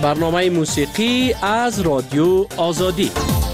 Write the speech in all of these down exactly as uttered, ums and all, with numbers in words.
برنامه موسیقی از رادیو آزادی.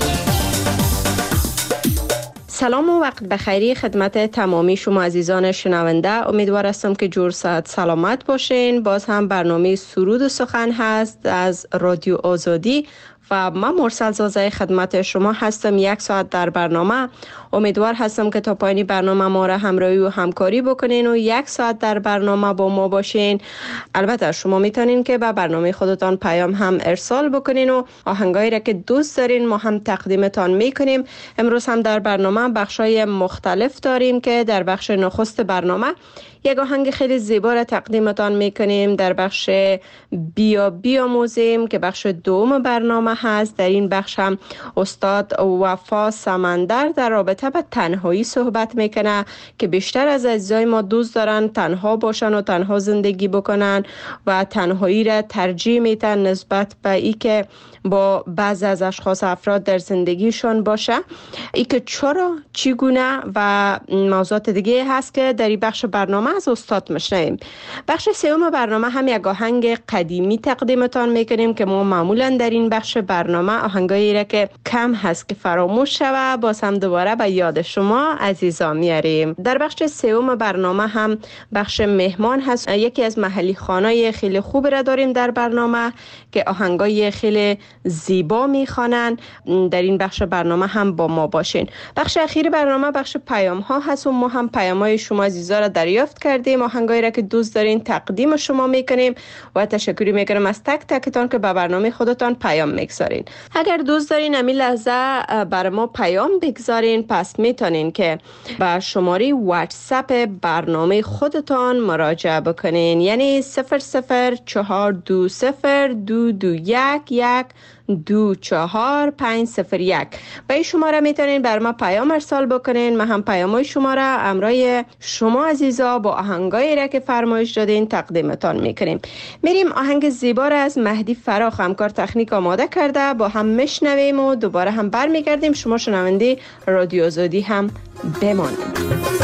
سلام و وقت بخیری خدمت تمامی شما عزیزان شنونده. امیدوار هستم که جور صحت سلامت باشین. باز هم برنامه سرود و سخن هست از رادیو آزادی و من مرسل زازه خدمت شما هستم. یک ساعت در برنامه. امیدوار هستم که تا پایان برنامه ما را همراهی و همکاری بکنین و یک ساعت در برنامه با ما باشین. البته شما میتونین که به برنامه خودتان پیام هم ارسال بکنین و آهنگایی را که دوست دارین ما هم تقدیمتان میکنیم. امروز هم در برنامه بخشای مختلف داریم که در بخش نخست برنامه یک آهنگ خیلی زیبا را تقدیمتان میکنیم. در بخش بیا بیاموزیم که بخش دوم برنامه هست. در این بخش هم استاد وفا سمندر در رابطه با تنهایی صحبت میکنه که بیشتر از عزیزای ما دوست دارن تنها باشن و تنها زندگی بکنن و تنهایی را ترجیح میدن نسبت به ای که با بعض از اشخاص افراد در زندگیشون باشه. ای که چرا، چگونه و موضوعات دیگه هست که در این بخش برنامه از استاد میشنویم. بخش سوم برنامه هم یک آهنگ قدیمی تقدیمتان میکنیم که ما معمولا در این بخش برنامه آهنگایی را که کم هست که فراموش شوه باز هم دوباره به یاد شما عزیزان میاریم. در بخش سوم برنامه هم بخش مهمان هست. یکی از محلی خانای خیلی خوب را داریم در برنامه که آهنگای خیلی زیبا میخوانن. در این بخش برنامه هم با ما باشین. بخش اخیر برنامه بخش پیام ها هست و ما هم پیام های شما عزیزا را دریافت کردیم. آهنگایی را که دوست دارین تقدیم شما میکنیم و تشکری میکنم از تک تکتان که به برنامه خودتان پیام میگذارین. اگر دوست دارین همین لحظه بر ما پیام بگذارین پس میتونین که به شماره واتساپ برنامه خودتان مراجعه بکنین، یعنی صفر صفر چهار دو صفر دو دو یک یک دو چهار پنج صفر یک. به این شماره میتونین بر ما پیام ارسال بکنین. ما هم پیامای شما را امرای شما عزیزا با آهنگایی را که فرمایش دادین تقدیمتان میکنیم. میریم آهنگ زیبا را از مهدی فراخ همکار تکنیک آماده کرده با هم میشنویم و دوباره هم برمیگردیم. شما شنونده رادیو آزادی هم بمانید.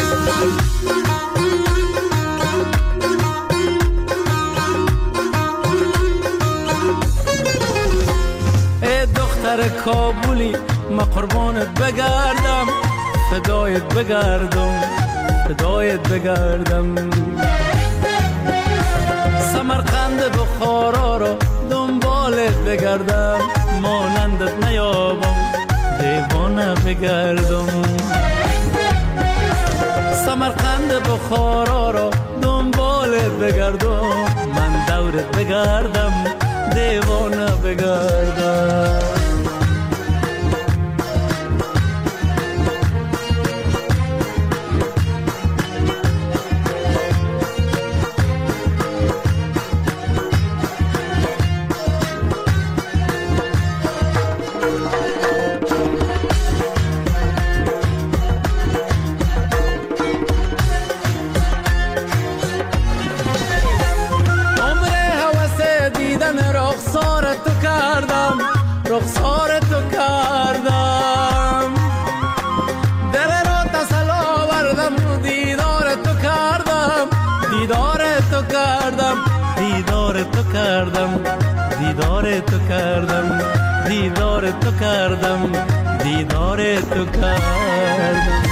دختر کابولی ما قربانت بگردم، فدایت بگردم، فدایت بگردم. سمرقند بخارا رو دنبالت بگردم، مانندت نیابم دیوانه بگردم. سمرقند بخارا رو دنبالت بگردم، من دورت بگردم دیوانه بگردم. رخسار تو کردم، دل را تسل آوردم و دیدار تو کردم، دیدار تو کردم، دیدار تو کردم، دیدار تو کردم، دیدار تو کردم، دیدار تو کردم.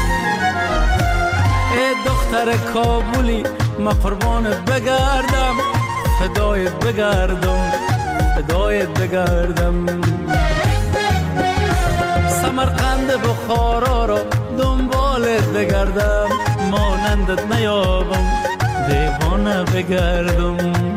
ای دختر کابولی ما قربانت بگردم، فدایت بگردم، فدایت بگردم. سمرقند بخارا رو دنبالت بگردم، مانندت نیابم دیوانه بگردم.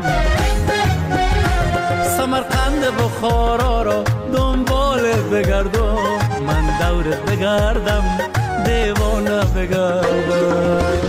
سمرقند بخارا رو دنبالت بگردم، من دورت بگردم دیوانه بگردم.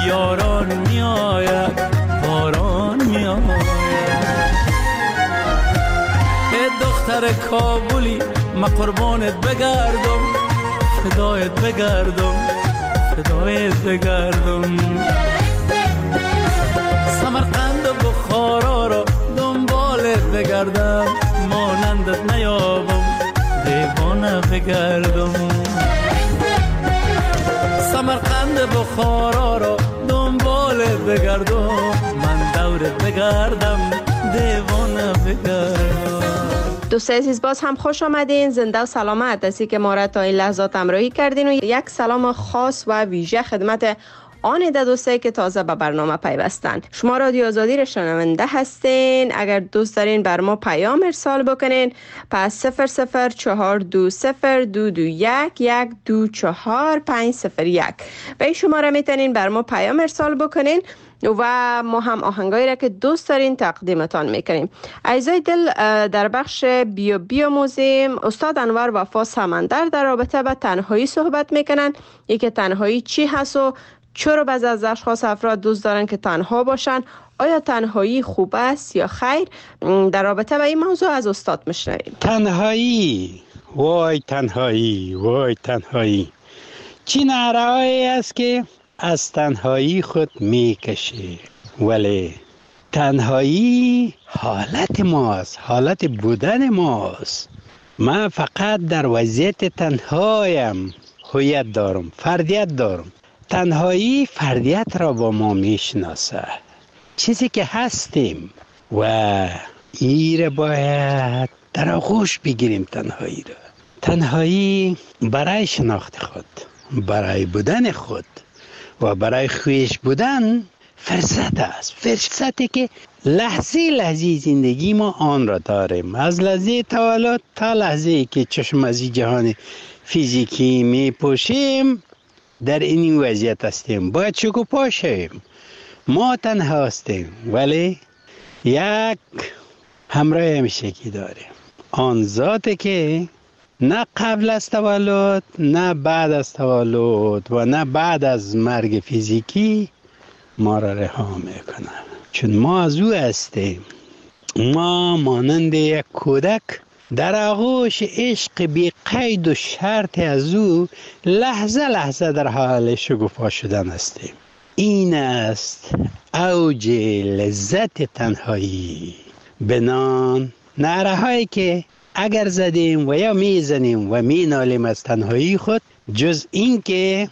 یاران می آید باران می آید. ای دختر کابلی ما قربانت بگردم، فدایت بگردم، فدایت بگردم. سمرقند و بخارا را دنبالت بگردم، مانندت نیابم دیوانه بگردم. سمرقند بخارا را دنبالت بگردم، من دورت بگردم دیوانه بگردم. دوست عزیز باز هم خوش آمدین، زنده و سلامت. دستی که ما را تا این لحظات همراهی کردین و یک سلام خاص و ویژه خدمت آن ده دوستایی که تازه به برنامه پیوستن. شما رادیو آزادی را شنونده هستین. اگر دوست دارین بر ما پیام ارسال بکنین پس صفر صفر چهار دو صفر دو دو یک یک دو چهار پنج صفر یک به این شماره میتونین بر ما پیام ارسال بکنین و ما هم آهنگایی را که دوست دارین تقدیمتان میکنیم. عزیزای دل، در بخش بیو بیاموزیم استاد انور وفا سمندر در رابطه با تنهایی صحبت میکنن. یکی تنهایی چی هست و چرا بعضی از اشخاص افراد دوست دارن که تنها باشن؟ آیا تنهایی خوب است یا خیر؟ در رابطه با این موضوع از استاد میشنویم. تنهایی، وای تنهایی، وای تنهایی چی نارایی است که از تنهایی خود میکشی. ولی تنهایی حالت ماست، حالت بودن ماست. من فقط در وضعیت تنهایم هویت دارم، فردیت دارم. تنهایی فردیت را با ما میشناسه، چیزی که هستیم و این باید در آغوش بگیریم. تنهایی را، تنهایی برای شناخت خود، برای بودن خود و برای خویش بودن فرصت است. فرصتی که لحظه لحظه زندگی ما آن را داریم، از لحظه تولد تا لحظه که چشم از جهان فیزیکی می پوشیم در این وضعیت هستیم. باید شکوفا شویم. ما تنها هستیم ولی یک همراه همیشگی داریم، آن ذاتی که نه قبل از تولد نه بعد از تولد و نه بعد از مرگ فیزیکی ما را رها میکنه. چون ما از او هستیم. ما مانند یک کودک در آغوش عشق بی قید و شرط از او لحظه لحظه در حال شکوفا شدن هستیم. این است اوج لذت تنهایی. بنان نعره هایی که اگر زدیم و یا میزنیم و مینالیم از تنهایی خود، جز این که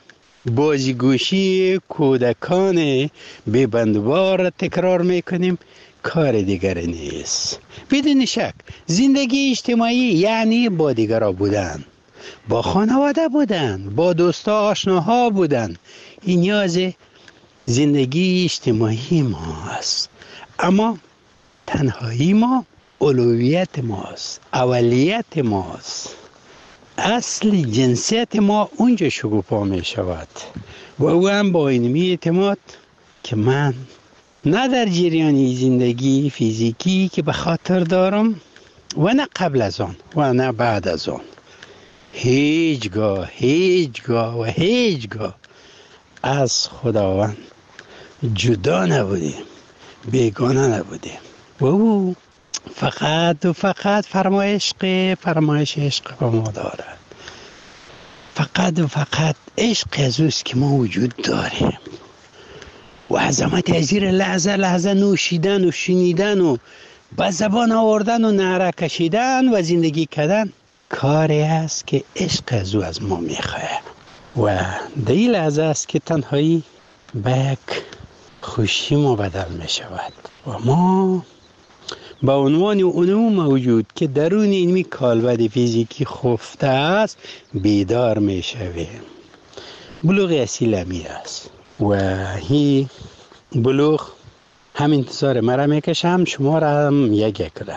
بازیگوشی کودکان بی‌بندوبار تکرار میکنیم، کار دیگری نیست. بدون شک زندگی اجتماعی یعنی با دیگران بودن، با خانواده بودن، با دوستا آشناها بودن. این نیاز زندگی اجتماعی ما است. اما تنهایی ما اولویت ماست، اولیت ماست. اصل جنسیت ما اونجا شکوفا می شود و او هم با این اعتماد که من نه در جریان زندگی فیزیکی که به خاطر دارم و نه قبل از آن و نه بعد از آن، هیچگاه هیچگاه و هیچگاه از خداوند جدا نبودیم، بیگانه نبودیم. و او فقط و فقط فرمایش عشق فرمایش عشق به ما دارد. فقط و فقط عشق از اوست که ما وجود داریم و عظمت از زیر لحظه لحظه نوشیدن و شنیدن و به زبان آوردن و نعره کشیدن و زندگی کردن کاری است که عشق از او از ما میخواه. و در این لحظه است که تنهایی به یک خوشی ما بدل می شود و ما به عنوان اون موجود که درون این کالبد فیزیکی خفته است بیدار می شویم. بلوغ اصیل همی است و هی بلوغ هم انتظار مرا میکشم، شما را هم یک یک را.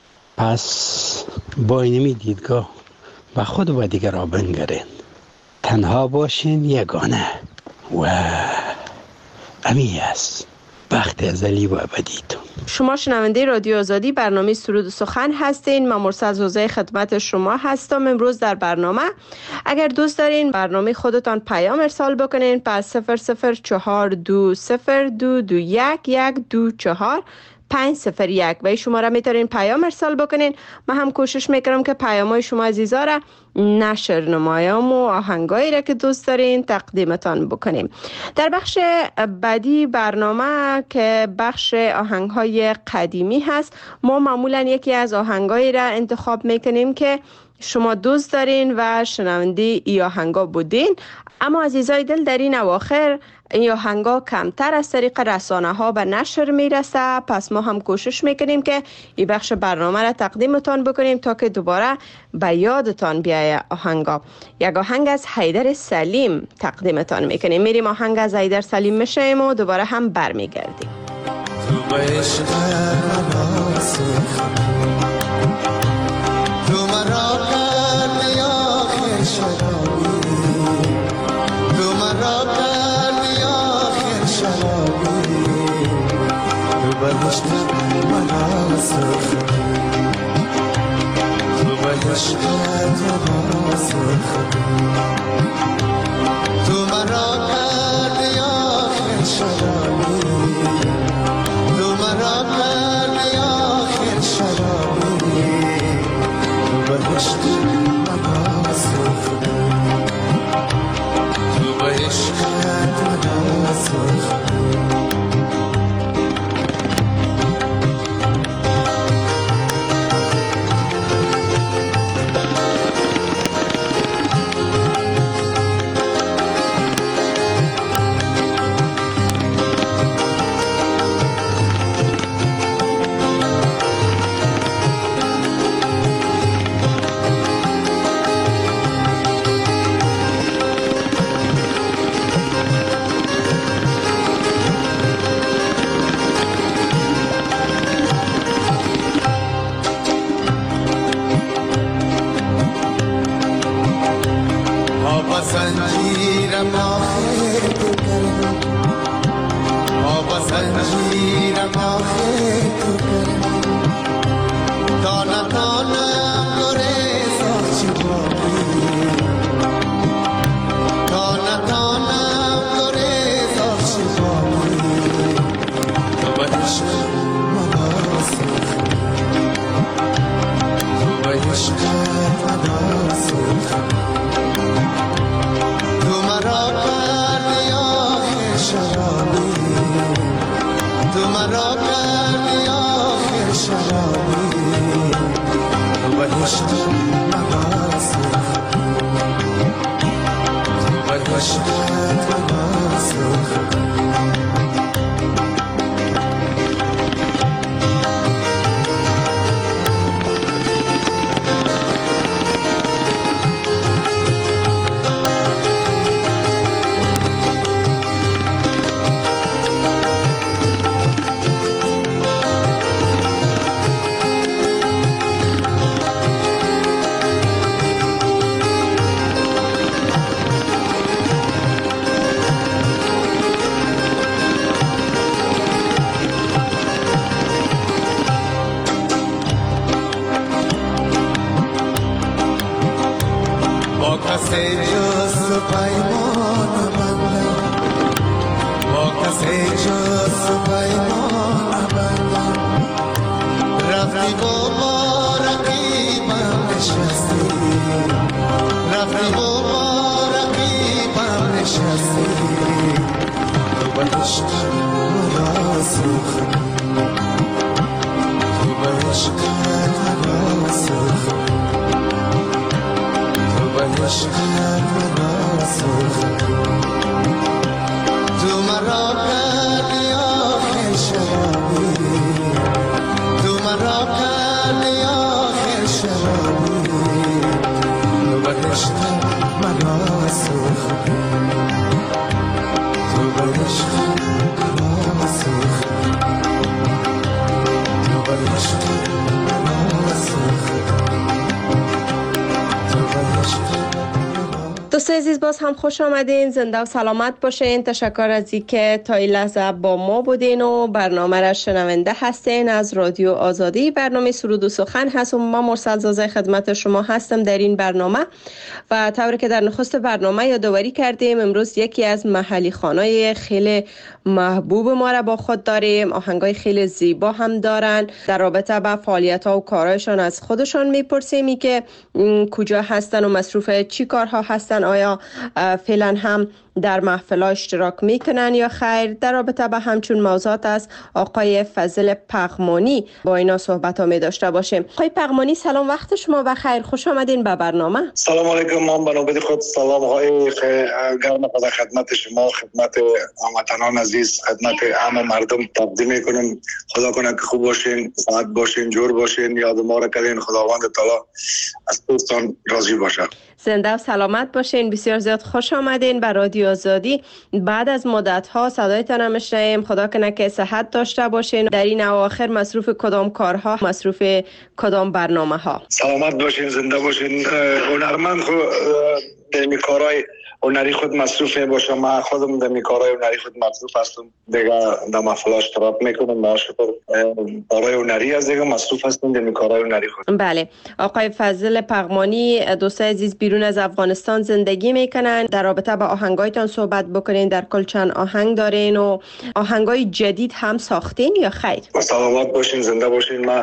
پس با اینمی دیدگاه به خود و دیگر را بنگرین، تنها باشین، یگانه و امی است بخت ازلی و ابدیتون. شما شنونده رادیو آزادی برنامه سرود و سخن هستین. من مرسل زوزه خدمت شما هستم. امروز در برنامه اگر دوست دارین برنامه خودتان پیام ارسال بکنین پس صفر صفر چهار دو صفر دو دو یک یک دو چهار پنج صفر یک و این شماره میتونین پیام ارسال بکنین. من هم کوشش میکنم که پیامای شما عزیزا را نشر نمایم و آهنگایی را که دوست دارین تقدیمتان بکنیم. در بخش بعدی برنامه که بخش آهنگهای قدیمی هست، ما معمولا یکی از آهنگایی را انتخاب میکنیم که شما دوست دارین و شنونده ای آهنگا بودین، اما عزیزای دل در این اواخر این آهنگا کمتر از طریق رسانه ها به نشر میرسه، پس ما هم کوشش میکنیم که این بخش برنامه را تقدیمتان بکنیم تا که دوباره به یادتان بیایه آهنگا. یک آهنگ از حیدر سلیم تقدیمتان میکنیم. میریم آهنگ از حیدر سلیم میشیم و دوباره هم برمیگردیم. تو عشق تو مرا کردی آخر شرابی، تو مرا کردی آخر شرابی، تو بهشت مرا سخت، تو بهشت مرا سخت، تو مرا کردی آخر شرابی، تو مرا کردی آخر شرابی، بهشت مرا سخت، تو بهشت مرا سخت. زنجیرم آخر تو کردم، آبا زنجیرم آخر تو کردم، تا نتانم گریز آچی باقی، تا نتانم گریز آچی باقی، تو بهشت مرا سخت، تو بهشت مرا سخت، تو مرا کردی آخر شرابی، تو مرا کردی آخر شرابی، تو بهشت مرا سخت، تو بهشت مرا سخت. کسی جز پیمان بندم، با کسی جز پیمان بندم، رفتی و با رقیبم نشستی، رفتی و با رقیبم نشستی، تو بهشت مرا سخت، تو بهشت مرا سخت، بهشت مرا سخت، تو مرا کردی آخر شرابی، تو مرا کردی آخر شرابی، تو بهشت مرا سخت، تو بهشت مرا سخت، تو بهشت مرا سخت. دوست عزیز باز هم خوش آمدین، زنده و سلامت باشین. تشکر از اینکه تا این لحظه با ما بودین و برنامه را شنونده هستین از رادیو آزادی. برنامه سرود و سخن هست و ما مرسل زازه خدمت شما هستم در این برنامه و طوری که در نخست برنامه یادآوری کردیم امروز یکی از محلی خوانای خیلی محبوب ما را با خود داریم. آهنگای خیلی زیبا هم دارن. در رابطه با فعالیت ها و کارهایشان از خودشان میپرسیم که کجا هستن و مصروف چی کارها هستن، آیا فعلا هم در محفل اشتراک میکنن یا خیر. در رابطه با همچون موضوعات از آقای فضل پغمانی با اینا صحبت ها می داشته باشیم. آقای پغمانی سلام، وقت شما بخیر، خوش آمدین به برنامه. سلام علیکم، من به نوبت خود سلام های گرم خدا خدمت شما، خدمت هموطنان عزیز، خدمت همه مردم تقدیم میکنم. خدا کنه که خوب باشین، سعادت باشین، جور باشین، یاد ما را کردین. خداوند تعالی از دوستان راضی باشه. زنده و سلامت باشین. بسیار زیاد خوش آمدین به رادیو آزادی. بعد از مدت ها صدایتان هم میشنویم. خدا کنه که صحت داشته باشین. در این اواخر مصروف کدام کارها، مصروف کدام برنامه ها؟ سلامت باشین، زنده باشین. هنرمند خود در کارهای هنری خود مصروف باشه. من خودم در کارهای هنری خود مصروف هستم. دیگه در محفل اشتراک میکنم. ماشاءالله کارهای هنری از دیگه مصروف هستم در کارهای هنری خود. بله، آقای فضل پغمانی دوستای عزیز بیرون از افغانستان زندگی میکنن. در رابطه با آهنگایتان صحبت بکنین. در کل چند آهنگ دارین و آهنگای جدید هم ساختین یا خیر؟ سلامت باشین، زنده باشین. من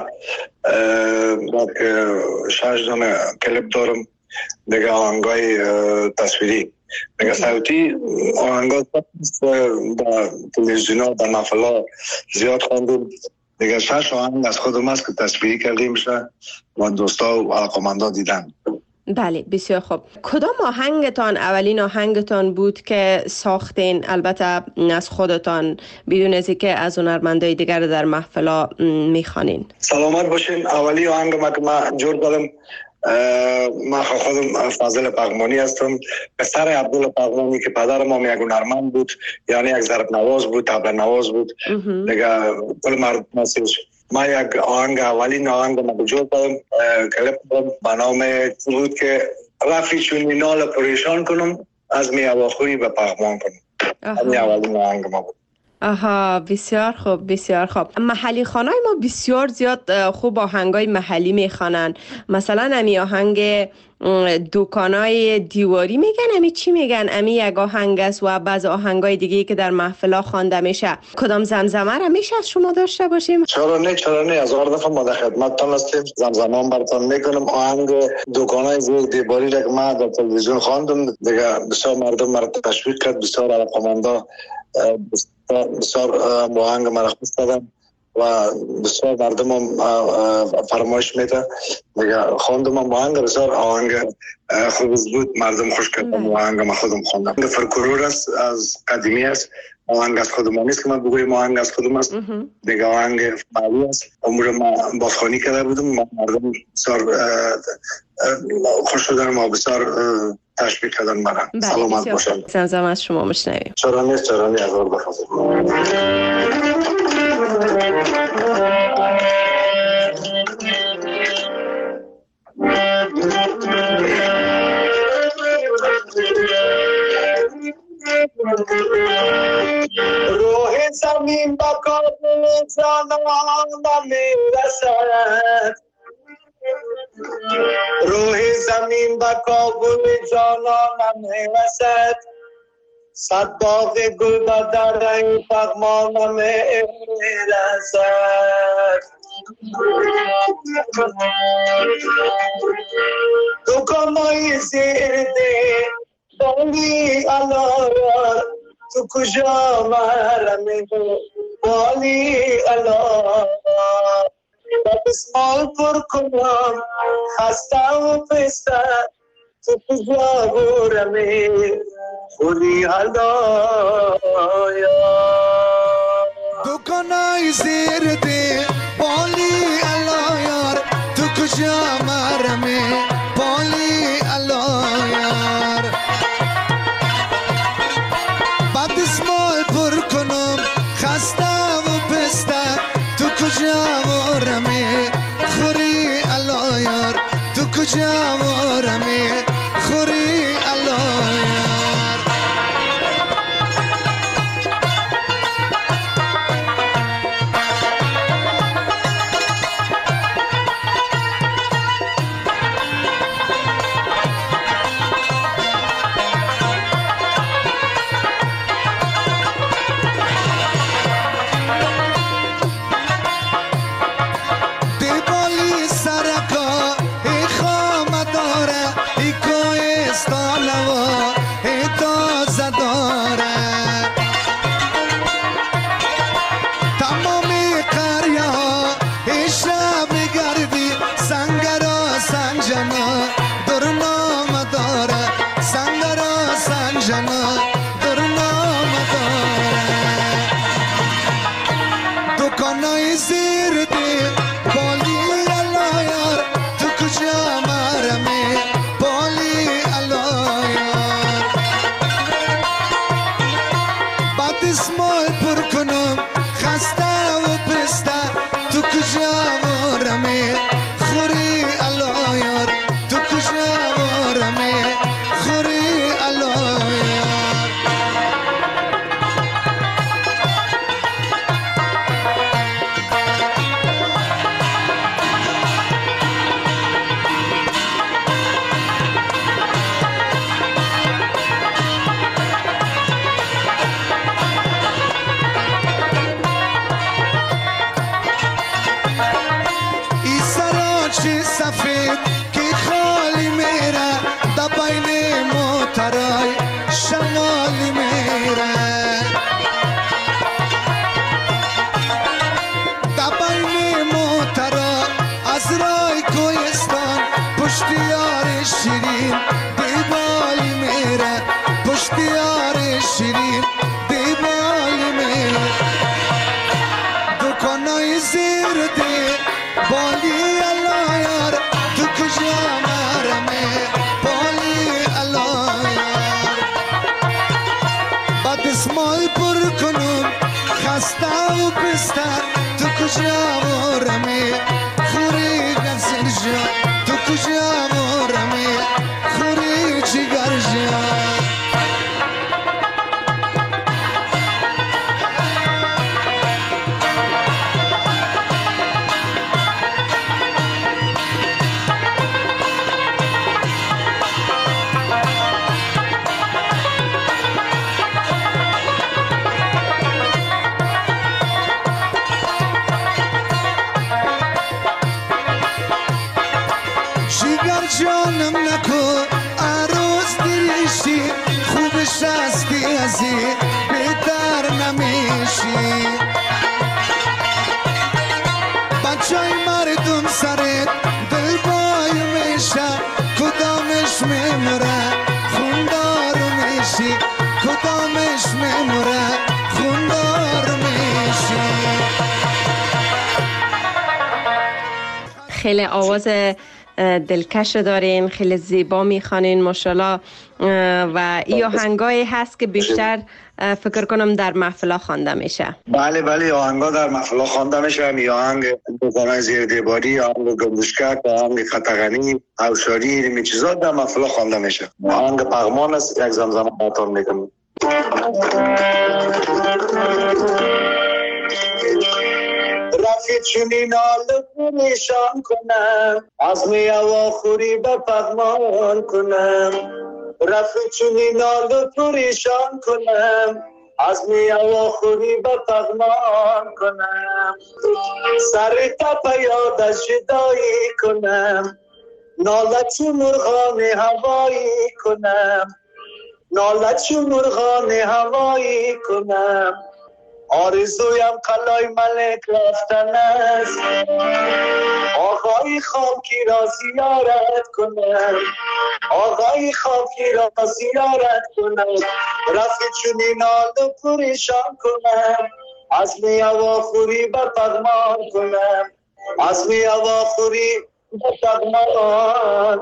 شش دانه کلیپ دارم، دیگه آهنگای تصویری، دیگه صوتی. آهنگا در تلویزیون در محفل زیاد خواندیم. دیگه شش آهنگ از خودم است که تصویری کردیم میشه و دوستا و علاقمندا دیدن. بله بسیار خوب. کدام آهنگتان اولین آهنگتان بود که ساختین، البته از خودتان، بدون از اینکه از هنرمندای دیگر در محفلا میخوانین؟ سلامت باشین. اولی آهنگ ما که من جور دادم، من خودم فضل پغمانی هستم، پسر عبدالله پغمانی که پدر ما یک هنرمند بود، یعنی یک ضرب نواز بود، طبل نواز بود. دیگه کل مردم مسیج. من یک آهنگ اولین آهنگ ما جور دادم، کلیپ دادم به نام بود که رفی چونی نال پریشان کنم از می اواخوری به پغمان کنم. همین اولین آهنگ ما بود. آها، بسیار خوب، بسیار خوب. محلی خوانای ما بسیار زیاد خوب آهنگای محلی میخوانن. مثلا امی آهنگ دکانای دیواری میگن، امی چی میگن؟ امی یک آهنگ است و بعض آهنگای دیگه که در محفلا خوانده میشه. کدام زمزمه را میشه از شما داشته باشیم؟ چرا نه، چرا نه. از هر دفعه ما در خدمتتان هستیم، زمزمه براتون میکنم. آهنگ دکانای دیواری را که من در تلویزیون خواندم، دیگه بسیار مردم مرا تشویق کرد، بسیار علاقه‌مندا بسیار آهنگ مرا خوش دادن و بسیار مردم هم فرمایش میده. دیگه خواندم هم آهنگ بسیار آهنگ خوب بود، مردم خوش کردن. آهنگ ما خودم خواندم. فرکرور است، از قدیمی است. آهنگ از خودم نیست که من بگویم آهنگ از خودم است. دیگه آهنگ معلی است. عمر ما بازخوانی کرده بودم، مردم بسیار خوش شدن و بسیار تشویق کردن مرا. سلامت باشم. زمزمه از شما مشنویم. چرا نیست، چرا نیست. از اور بخوازم. روح زمین با کابل جانان میرسد، روح زمین با کابل جانان میرسد. صد باغ گل با دره پغمان میرسد. دکانای زیر ده بالی علایار، تو کجا مرمی بالی علایار. با بسمال پر کنم خسته و پسته، تو کجا برمی خوری علایار. دکانای زیر ده بالی علایار، تو کجا مرمی بالی علایار. بعد اسمال پر کنم خسته و پسته، تو کجا ورمی خوری علایار. تو کجا ورمی خوری علایار. اسمال پر کنم خسته و پسته تو کجا وارمه خوری الله یار تو کجا وارمه خوری الله یار سفید که خالی میره دا بین موترای شمالی میره دا بین موترا از رای کویستان پشتیار شیرین دیبالی میره پشتیار شیرین دیبالی میره دکانای زیر دی بالی اسمال پر کنم خسته و پسته تو کجا وارمه خوری گزر جا تو کجا وارمه خوری جگر جا جانم نکو عروس دریشی خوبش هستی ازی بهتر نمیشی بچای مردم سرت دل بای میشه کدامش میمره خوندار میشی کدامش میمره خوندار میشی خیلی آواز دلکش دارین، خیلی زیبا میخوانین ماشاءالله و این آهنگایی هست که بیشتر فکر کنم در محفلا خوانده میشه. بله بله آهنگا در محفلا خوانده میشه. این آهنگ دوگانه زیر دیواری، آهنگ گمبشکک، آهنگ خطغنی، اوشاری، این چیزا در محفلا خوانده میشه. آهنگ پغمان است، یک زمزمه براتون میگم. رفیق چونی نال پریشان کنم از می اواخوری به پغمان کنم رفیق چونی نال پریشان کنم از می اواخوری به پغمان کنم سر تپ یادش جدایی کنم نالت مرغان هوایی کنم نالت مرغان هوایی کنم آرزویم قلای ملک رفتن است آقای خوابکی را زیارت کنم آقای خوابکی را زیارت کنم رفیق چونی نال پریشان کنم از می اواخوری به پغمان کنم از می اواخوری به پغمان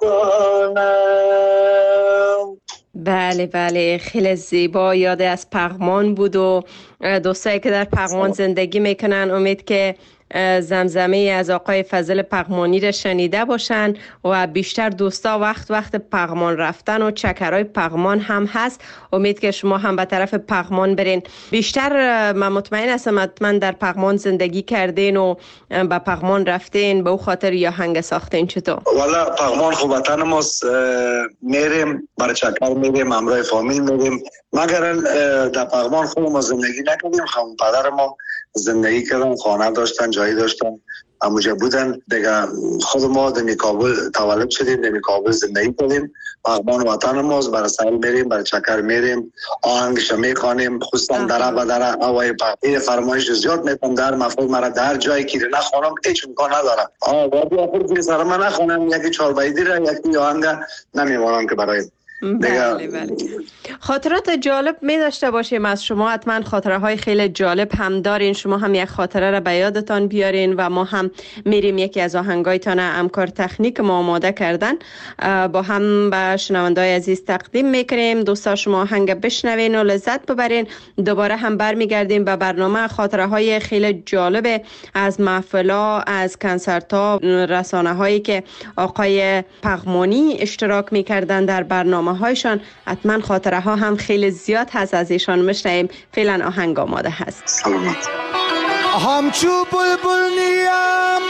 کنم. بله بله خیلی زیبا، یاد از پغمان بود و دوستایی که در پغمان زندگی میکنن امید که زمزمه از آقای فضل پغمانی را شنیده باشن و بیشتر دوستا وقت وقت پغمان رفتن و چکرهای پغمان هم هست. امید که شما هم به طرف پغمان برین. بیشتر من مطمئن هستم حتما در پغمان زندگی کردین و به پغمان رفتین، به او خاطر یا هنگ ساختین. چطور؟ والا پغمان خوب وطن ماست، میریم برای چکر میریم، همراه فامیل میریم، مگر در پغمان خود ما زندگی نکردیم. خانم پدر ما زندگی کردن، خانه داشتن، جایی داشتن، همونجا بودن دیگه. خود ما در کابل تولد شدیم، در کابل زندگی کردیم. پغمان وطن ماست، برای سیل میریم، برای چکر میریم، آهنگش میخوانیم، خصوصا در به در هوای پاکی فرمایش زیاد میکنم. در مفروض مرا در جایی که نخوانم هیچ امکان ندارم. آه وقتی آخر که سر من نخوانم یکی چهار بیتی را یکی آهنگ نمیمونم که برای بله بله. خاطرات جالب می داشته باشیم از شما، حتما خاطره های خیلی جالب هم دارین. شما هم یک خاطره را به یادتان بیارین و ما هم میریم یکی از آهنگایتان همکار تکنیک ما آماده کردن با هم به شنوندای عزیز تقدیم میکنیم. دوستا شما آهنگ بشنوین و لذت ببرین. دوباره هم برمیگردیم به برنامه خاطره های خیلی جالب از محفلا، از کنسرت ها، رسانه هایی که آقای پغمانی اشتراک میکردن در برنامه هایشان. حتما خاطره ها هم خیلی زیاد هست از ایشان میشنویم. فعلا آهنگ آماده هست. سلامت. همچو بلبل نیم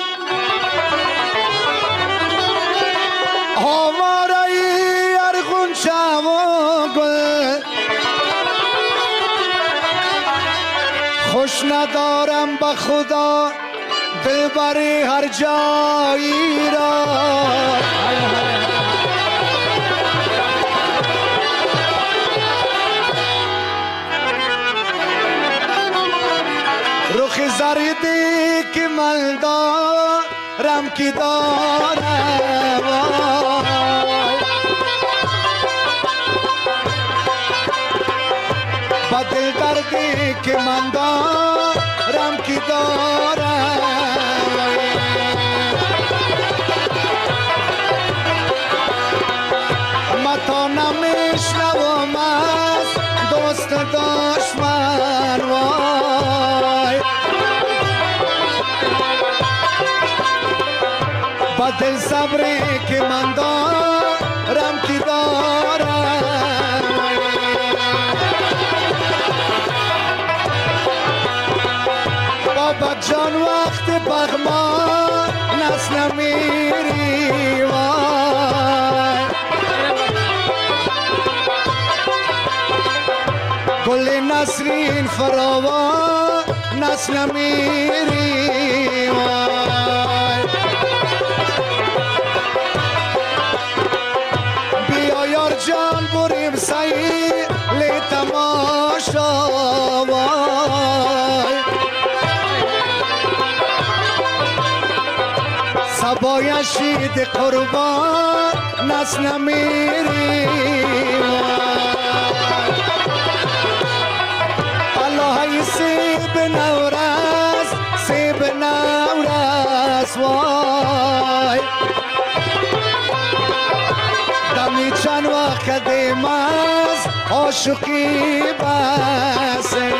آواره ارغنچه و گل، خوش ندارم به خدا دلبری هر جایی را. رخ زردی که من دارم کی دارم، با دل دردی که من دارم کی دارم. ما تا نمیشنوم از دوست دشمن، وای با دل صبری که من دارم کی دارم. بابا جان وقت بغمان نس نمیری، وای گل نسرین فراوان نس نمیری، وای بیا یار جان بریم سیل تماشا، وای سبای شید قربان نس نمیری، الله سیب نورس سیب نورس، وای دمی چند وقت دیم از عاشقی بسه.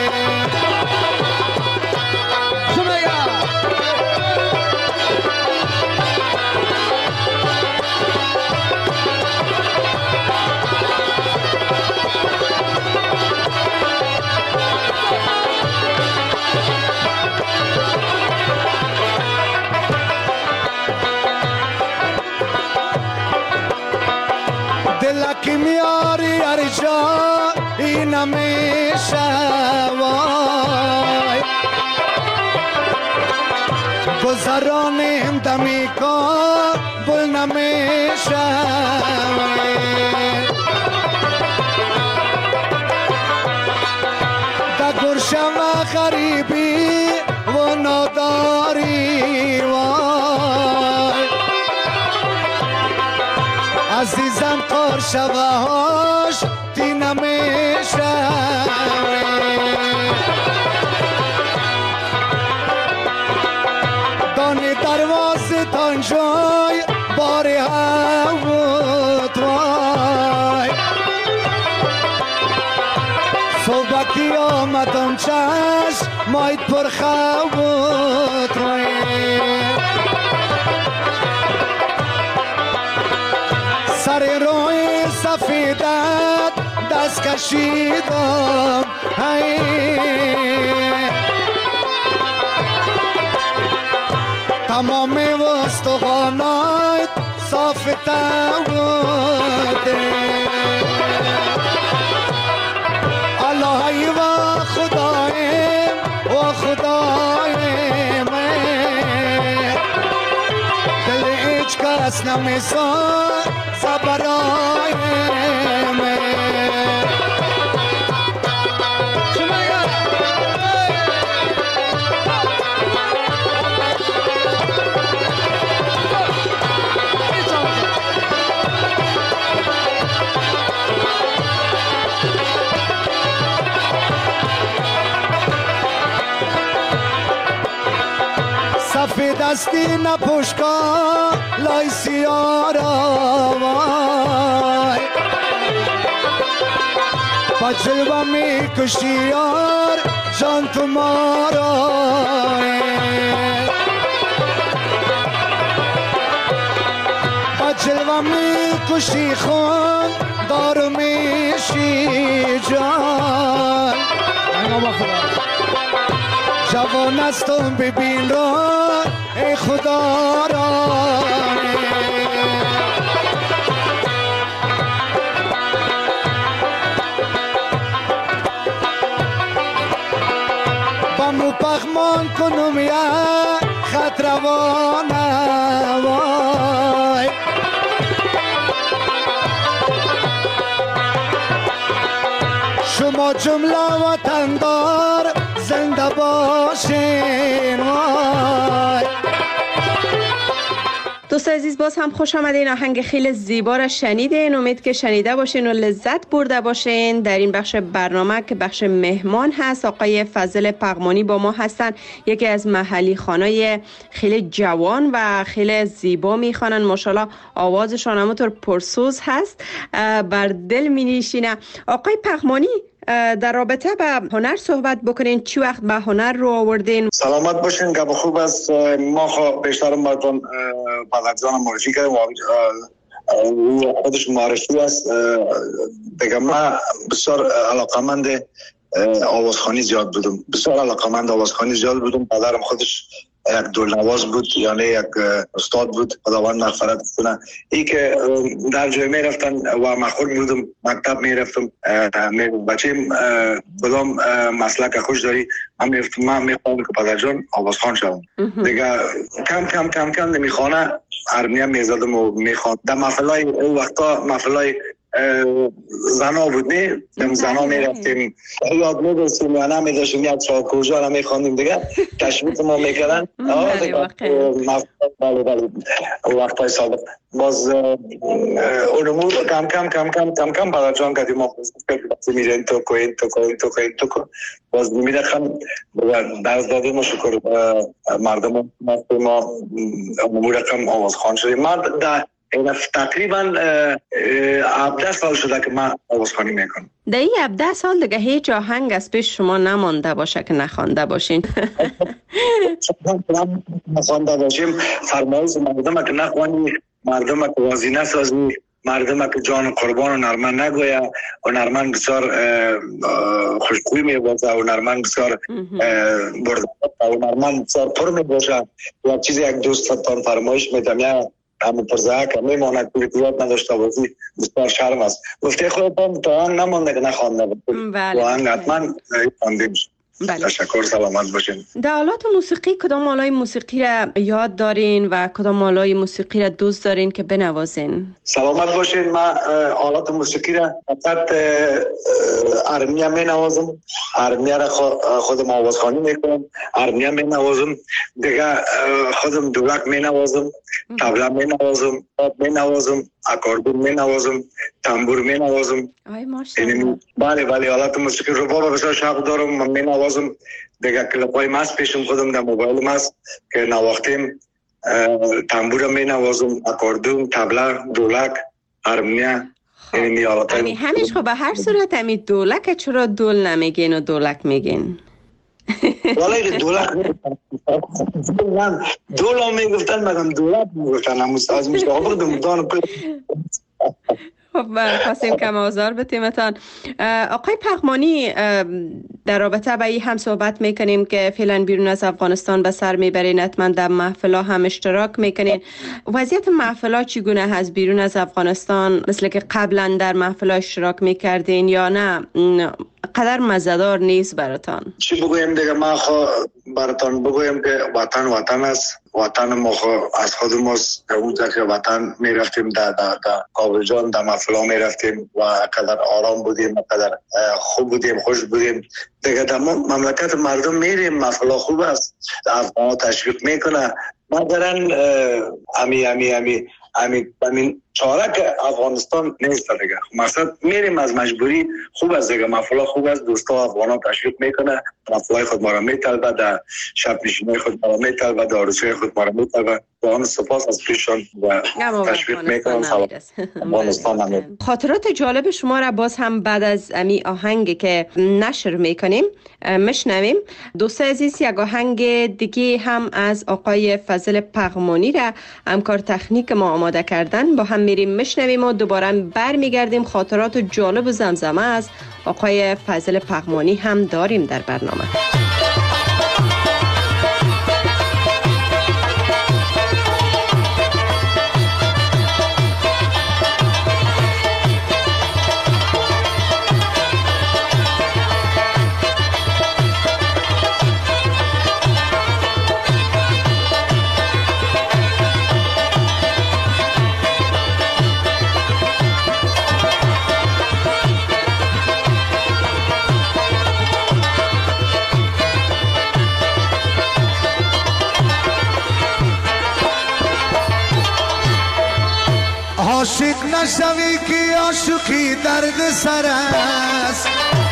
دلکی میاری هر جا این نمیشه، وای گذرانیم دمی کابل نمیشه، دا گرشم و غریبی و ناداری، وای عزیزم قار شوه هاش تی نمیشه، دانی دروازه تانجای باری هود، وای صبحی آمدم چشم مایت پر خود، وای سر روی سفیدت دست کشیدم، تمام استخوانات صاف بوده. الهی و خدایم و خدایم دل هیچ کس نمیسان برای من. زلفی دستی نپوشکا لای سیارا وای با جلوه می کشی یار جان تو مارا با جلوه می کشی خون دار میشی جان جوان هستم ببین را ای خدا را با مو پخمان کنم یا خط روانه وای شما جمله وطندار زنده باشین وای. دوست عزیز باز هم خوش آمدین. آهنگ خیلی زیبا را شنیدین. امید که شنیده باشین و لذت برده باشین. در این بخش برنامه که بخش مهمان هست آقای فضل پغمانی با ما هستن. یکی از محلی خوانای خیلی جوان و خیلی زیبا میخوانن. ماشاءالله آوازشان همونطور پرسوز هست، بر دل مینشینه. آقای پغمانی در رابطه به هنر صحبت بکنین. چی وقت به هنر رو آوردین؟ سلامت باشین. که خوب است. ما خب بیشتر مردم بلدزان معرفی کردیم و خودش معرفی است. دیگه ما بسیار علاقمند آوازخوانی زیاد بودم. بسیار علاقمند آوازخوانی زیاد بودم. پدرم خودش یک دلنواز بود، یعنی یک استاد بود، خداوند مغفرت کنه. ای که در جای می رفتن و من خود بودم مکتب می رفتم، بچه کدام مسلک خوش داری من می رفتم، من می خواهم که پدر جان آوازخوان شدم. دیگه کم کم کم کم نمی خانه ارمیم می زدم و می خواهم. در محفلای او وقتا محفلای زنا بود، نه دم زنا می رفتیم یاد می داشتیم یا نمی داشتیم یک چهار کجا نمی خواندیم دیگه تشویق ما می کردن. بله بله وقتای سابق باز اونمو کم کم کم کم کم کم برای جان کردیم. ما میرین تو کوین تو کوین تو کوین تو کوین باز میرخم درز دادیم و شکر مردم ما اونمو رقم آوازخوان شدیم. من در تقریبا هفده سال شده که من آوازخوانی میکنم. در این هفده سال دیگه هیچ آهنگ از پیش شما نمانده باشه که نخوانده باشین؟ نخوانده باشیم فرمایش مردم که نخوانی، مردم که وازی نسازی، مردم که جان قربان و نرمن نگویه و نرمن بسیار خوشگوی می باشه و نرمن بسیار برده و نرمن بسیار پر می باشه. و چیزی یک دوست تان فرمایش میدم یا همون پرزه که میماند که یاد نداشته بازی بسیار شرم است. گفته خودتان تا آن نمانده که نخوانده بود. بله. و آن حتما خواندیم. بله. تشکر، سلامت باشین. در آلات موسیقی کدام آلای موسیقی را یاد دارین و کدام آلای موسیقی را دوست دارین که بنوازین؟ سلامت باشین. من آلات موسیقی را فقط ارمنیا می نوازم. ارمنیا را خودم آوازخوانی میکنم. ارمنیا می نوازم. دیگه خودم دولک می نوازم. طبله می نوازم. می نوازم. اکاردون می نوازم. تنبور می نوازم. آی ماشاءالله. بله بله آلات موسیقی رو بابا بسیار شوق دارم. من می نوازم. دیگه کلپای ماست پیشم خودم در موبایل ماست که نواختیم. تنبور می نوازم. اکاردون، طبله، دولک، ارمنیا. یعنی امی همیش خب به هر صورت امی دولک چرا دول نمیگین و دولک میگین؟ والله دولک من دولا میگفتن مگم دولک میگفتن هم از مشتاق بودم دانو خب خواستیم کم آزار بتیمتان. آقای پغمانی در رابطه با این هم صحبت میکنیم که فعلا بیرون از افغانستان به سر میبرین، حتما در محفلا هم اشتراک میکنین. وضعیت محفلا چگونه هست بیرون از افغانستان؟ مثل که قبلا در محفلا اشتراک میکردین یا نه قدر مزدار نیست براتان؟ چی بگویم دیگه، ما خو براتان بگویم که وطن وطن است. وطن ما خو از خود ماست. اونجا که وطن میرفتیم در در در کابل جان در محفلا میرفتیم و قدر آرام بودیم، قدر خوب بودیم، خوش بودیم. دیگه در مملکت مردم میریم، محفلا خوب است، افغان تشویق میکنه. مثلا امی امی امی امی امی چاره که افغانستان نیست دیگه. مثلا میریم از مجبوری، خوب است دیگه، محفل خوب است، دوستا افغانا تشویق میکنه، محفل خود ما را میطلبه، در شب نشینی خود ما را میطلبه، در عروسی خود ما را میطلبه. با سپاس از پیششان و تشویق میکنم. افغانستان خاطرات جالب شما را باز هم بعد از امی آهنگی که نشر میکنیم مشنویم. دوست عزیز، یک آهنگ دیگه هم از آقای فضل پغمانی را همکار تکنیک ما آماده کردن، با هم میریم مشنویم و دوباره برمیگردیم. خاطرات جالب و زمزمه از آقای فضل پغمانی هم داریم در برنامه. عاشق نشوی که عاشقی درد سر است،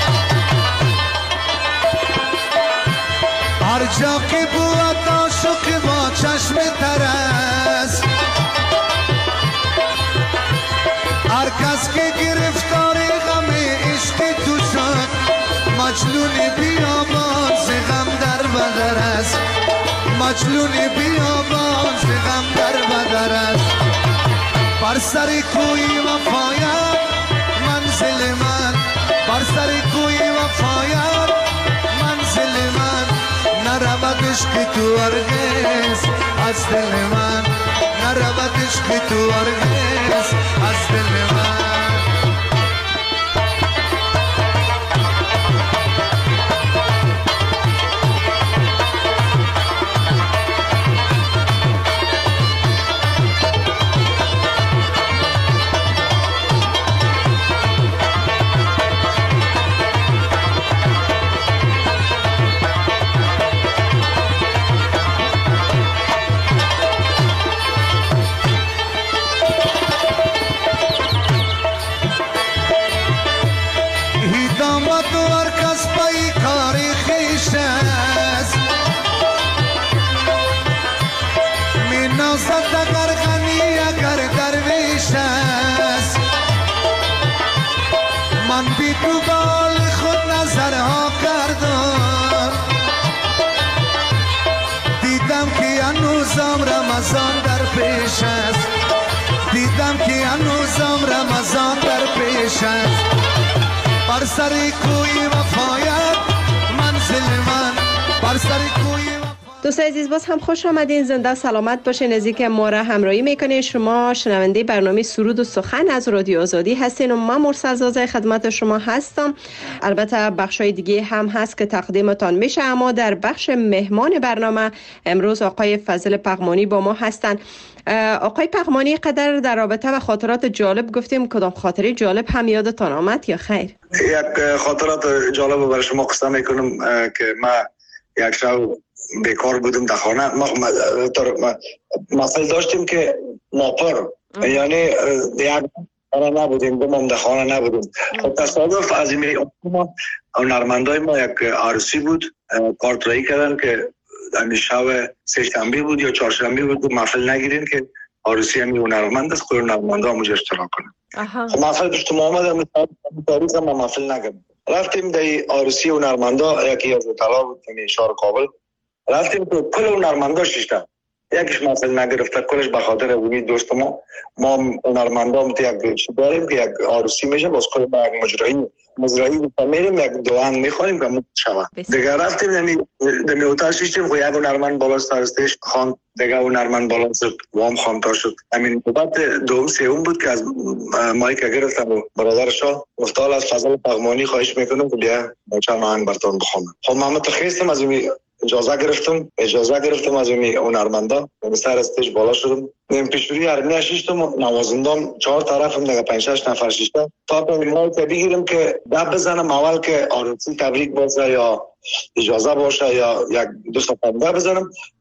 هر جا که بود عاشق با چشم تر است. هر کس که گرفتار غم عشق تو شد، مجنون بیابان ز غم در بدر است، مجنون بیابان ز غم در بدر است. بر سر کوی وفایت منزل من، بر سر کوی وفایت منزل من، نرود عشق تو هرگز از دل من، نرود عشق تو هرگز از دل من. من بی تو بال خود نظرها کردم، دیدم که هنوزم رمضان در پیش است، دیدم که هنوزم رمضان در پیش است. بر سر کوی وفایت منزل من، بر سر کوی. دوست عزیز، باز هم خوش آمدین، زنده سلامت باشین. از اینکه ما را همراهی میکنین. شما شنونده برنامه سرود و سخن از رادیو آزادی هستین و من مرسل زازه خدمت شما هستم. البته بخشای دیگه هم هست که تقدیمتان میشه، اما در بخش مهمان برنامه امروز آقای فضل پغمانی با ما هستن. آقای پغمانی، قدر در رابطه و خاطرات جالب گفتیم، کدام خاطره جالب هم یادتان آمد یا خیر؟ یک خاطرات جالب برای شما قصه میکنم که ما یک شب بیکار بودم در خانه. ما مسئله داشتیم که ماپر، یعنی یک خانه نبودیم، دو مام در خانه نبودیم. تصادف از این ما هنرمندای ما یک عروسی بود، کارت رایی کردن که در شب سه شنبه بود یا چهار شنبه بود، محفل نگیرین که عروسی همی هنرمند است، کوی هنرمندا همونجا اشتراک کنن. خب محفل پیش تو آمدم، تاریخ ما محفل نگیریم. رفتیم در عروسی هنرمندا، یکی از طلا بود یعنی شهر کابل. رفتیم که کل هنرمندا شیشتن، یکیش محفل نگرفته، کلش به خاطر اونی دوست ما ما هنرمندا هم یک چی داریم که یک عروسی میشه، باز کل با یک مجرایی مجرایی میریم، یک دعا میخوانیم که مت شود. دیگه رفتیم نمی دمی اتاق شیشتیم، خو یک هنرمند بالا سرستش خان، دیگه هنرمند بالا شد، وام خان تا شد. همین بعد دوم سوم بود که از مایک گرفتم و برادرشا گفتال از فضل پغمانی خواهش میکنم که بیا چند آهنگ براتون بخونم. خب من متخیلم از این اجازه گرفتم اجازه گرفتم از این هنرمندا، به سر استیج بالا شدم. من پیشوری ارمی شیشتم، نوازندام چهار طرفم دیگه پنج شش نفر شیشتم تا به مایک بگیرم که دب بزنم اول که عروسی تبریک باشه یا اجازه باشه یا یک دو صفحه دب بزنم.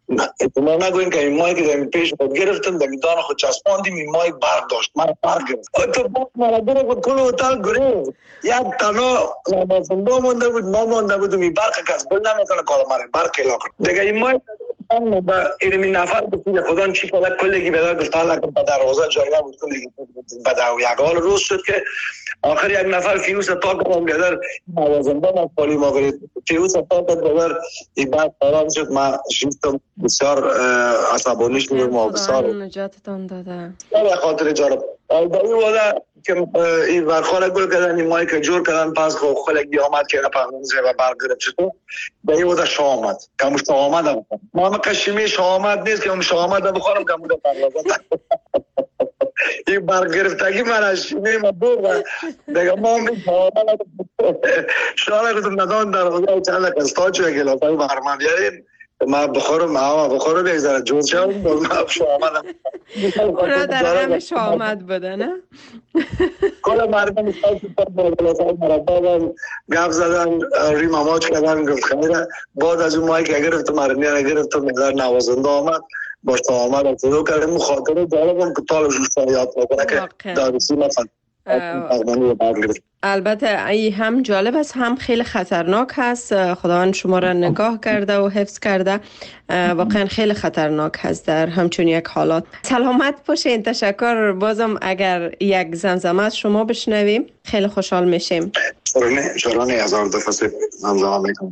اعتماد نگوین که این ماهی که در پیش خود گرفتم در میدان خود چسباندیم این ماهی برق داشت من برق گرفت تو باید مرادر بود کل هتل گریز یک تنها نمازنده مونده بود ما مونده بودم این برق کس بل نمیتونه کار مره برق کلا کرد دیگه این ماهی با اینمی نفر بسید خودان چی کنه کلگی بدار گفت حالا که به دروازه جای نبود کلگی بدار و یک حال روز شد که آخر یک نفر فیوس تا کنم بدار نوازنده ما پالی ما برید فیوس تا کنم بدار این بعد قرار شد ما شیفتم بسیار عصبانیش بودم و بسیار نجاتتان داده به خاطر جارب با این واده که این برخواه گل کردن این مایی که جور کردن پس خلقی آمد که پهمونزه و برگرد شد به این واده شاه آمد که همون شاه آمد هم ما هم قشیمی شاه آمد نیست که همون شاه آمد هم بخورم که همون پرلازه این برگرفتگی من از شیمی ما دور دیگه ما هم این شاه آمد شاه نگفتم ندان در واقع چند کستا چوه گلاسه برمان بیاریم ما بخورم آما بخورم یک ذره جور شدم ما شاه آمدم اونا در همه شاه آمد بوده نه؟ کل مردم استاد گلاسه مربا گفت زدن ریم اماج کردن گفت خیره بعد از اون ماهی که گرفتم مرنیه گرفتم مقدار نوازنده آمد باش تا آمد اتدو کردم مخاطره جالبم که طالب جوشتان یاد بکنه که دارسی مثلا البته ای هم جالب است هم خیلی خطرناک هست خداوند شما را نگاه کرده و حفظ کرده واقعا خیلی خطرناک هست در همچون یک حالات سلامت باشین تشکر بازم اگر یک زمزمه از شما بشنویم خیلی خوشحال میشیم شرانه شرانه هزار دفعه زمزمه میکنم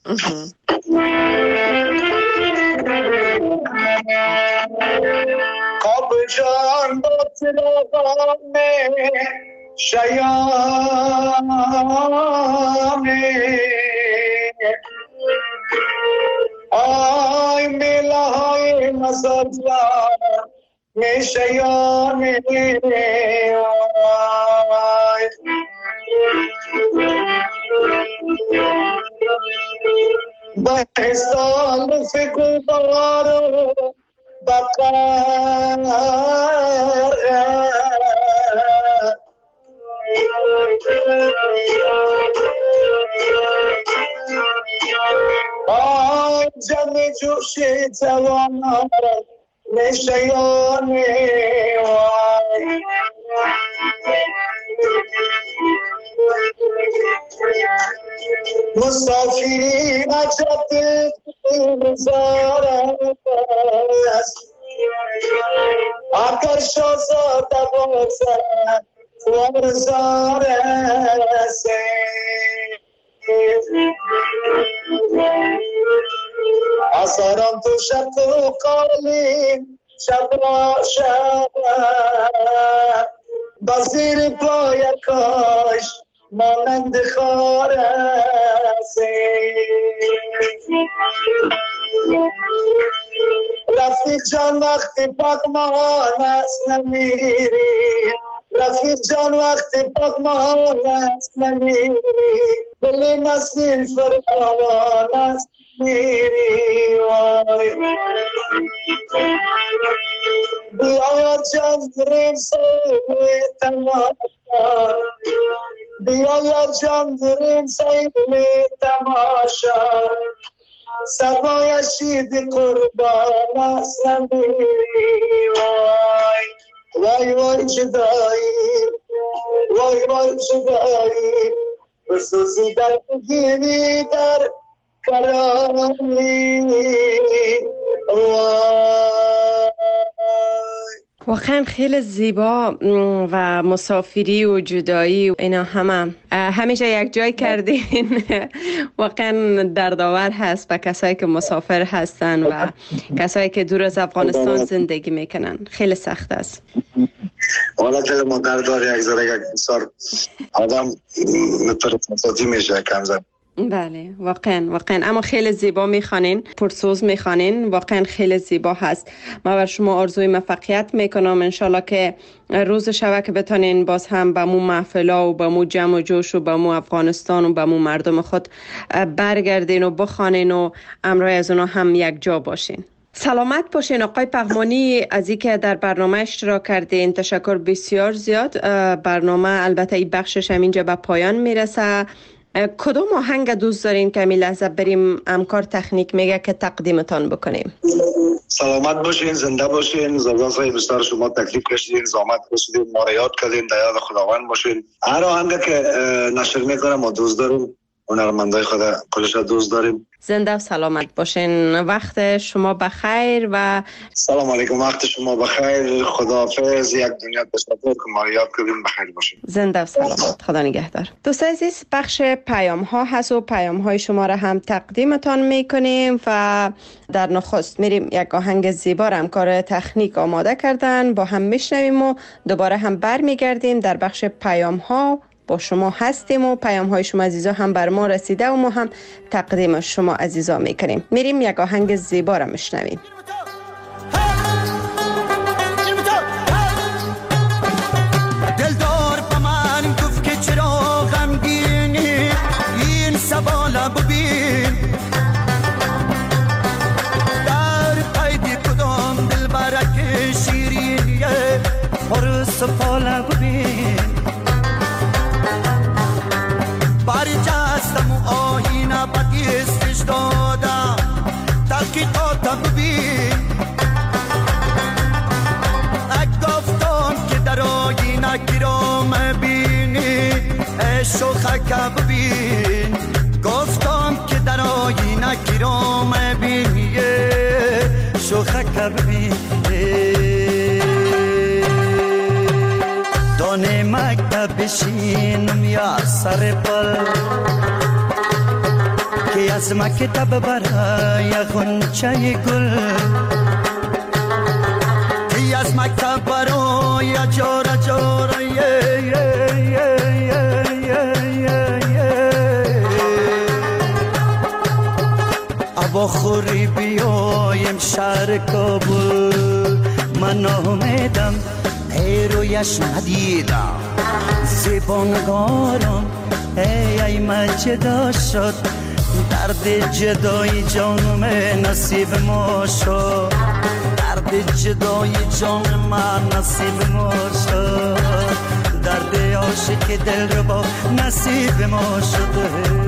کاب جان با تراغانه شیانه آی میلهای مزاجان می شیانه آی با حسال فکر دارو بقر آی جمع جوشی توانم نشیانه آی مسافری عجب بزارم است آکر شازاده بازد ورزار است آسارم تو شب تو قالین شب را شب بزیر پای کاش مانند خار است رفیق جان وقتی پاکمان است نمیری رفیق جان وقتی پاکمان است نمیری بلی نسیم فراوان است میری وای بیا جان بریم سوی تماشا بیا جان بریم سوی تماشا سبای شید قربان است نمیری وای وای وای جدایی وای وای جدایی بسوزی در بگیری در کرامی وای واقعا خیلی زیبا و مسافری و جدایی و اینا همه همیشه یک جای کردین واقعا دردآور هست به کسایی که مسافر هستن و کسایی که دور از افغانستان زندگی میکنن خیلی سخت است حالا دل ما درد داره یک ذره یک بسیار آدم مترفاتی میشه کم زن بله واقعا واقعا اما خیلی زیبا میخوانین پرسوز میخوانین واقعا خیلی زیبا هست ما بر شما آرزوی موفقیت میکنم انشالله که روز شبه که بتانین باز هم به مو محفلا و به مو جمع و جوش و به مو افغانستان و به مو مردم خود برگردین و بخوانین و امروز از اونا هم یک جا باشین. سلامت باشین آقای پغمانی از اینکه در برنامه اشتراک کردین تشکر بسیار زیاد. برنامه البته این بخشش هم اینجا به پایان میرسه کدوم آهنگ دوست دارین که می لحظه بریم همکار تکنیک میگه که تقدیمتان بکنیم؟ سلامت باشین، زنده باشین. زازا صاحب بسیار شما تکلیف کشیدین، زحمت کشیدین، ما را یاد کردین، در یاد خداوند باشین. هر آهنگ که نشر میکنم ما دوست داریم، هنرمندای خدا کلش دوست داریم. زنده و سلامت باشین. وقت شما بخیر و سلام علیکم. وقت شما بخیر. خداحافظ. یک دنیا تشکر که ما را یاد کردین. بخیر باشین. زنده و سلامت. خدا نگهدار. دوست عزیز، بخش پیام ها هست و پیام های شما را هم تقدیمتان میکنیم و در نخست میریم یک آهنگ زیبا را همکار تکنیک آماده کردن، با هم میشنویم و دوباره هم برمیگردیم در بخش پیام ها. با شما هستیم و پیام های شما عزیزا هم بر ما رسیده و ما هم تقدیم شما عزیزا میکنیم. میریم یک آهنگ زیبا را میشنویم. دلدار با من گفت که چرا غمگینی، این سوالا ببین در قید کدام دلبرک شیرینیه، پر سفالا ببین برجستم و آینه بدیستش دادم تحقیقاتا ببین، گفتم که در آینه گرام بینی شوخک ببین، گفتم که در آینه گرام بینی شوخک ببین. دانه مکتب بشینم یا سر پل که از مکتب برای غنچه گل، که از مکتب برای جاره جاره ابا خوری بیایم شهر کابل، من آمدم رویش ندیدم زبانگارم ای ای من جدا شد، درد جدای جانم نصیب ما شد، درد جدای جان من نصیب ما شد، درد عاشق دل رو با نصیب ما شد.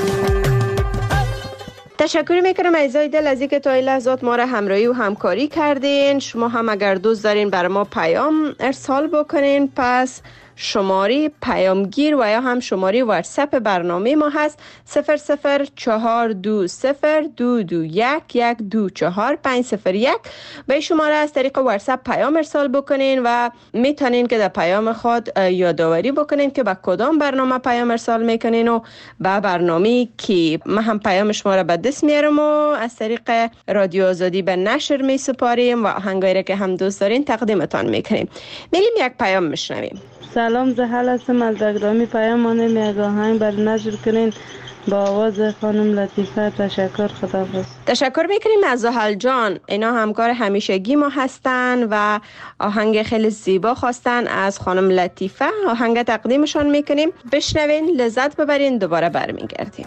تشکر میکنم عزیزای دل از اینکه تا این لحظات ما را همراهی و همکاری کردین. شما هم اگر دوست دارین برای ما پیام ارسال بکنین، پس شماره پیامگیر و یا هم شماره واتساپ برنامه ما هست صفر صفر چهار دو صفر دو دو یک یک دو چهار پنج صفر یک. به شماره از طریق واتساپ پیام ارسال بکنین و میتونین که در پیام خود یادآوری بکنین که با کدام برنامه پیام ارسال میکنین و با برنامه که ما هم پیام شما را به دست میارم و از طریق رادیو آزادی به نشر میسپاریم و آهنگایی که هم دوست دارین تقدیمتان میکنیم. میریم یک پیام میشنویم. سلام، زحل هستم از دگرامی. پیام مانم یک آهنگ بر نشر کنین با آواز خانم لطیفه. تشکر. خداحافظ. تشکر میکنیم از زحل جان. اینا همکار همیشگی ما هستن و آهنگ خیلی زیبا خواستن از خانم لطیفه. آهنگ تقدیمشان میکنیم، بشنوین، لذت ببرین، دوباره برمیگردیم.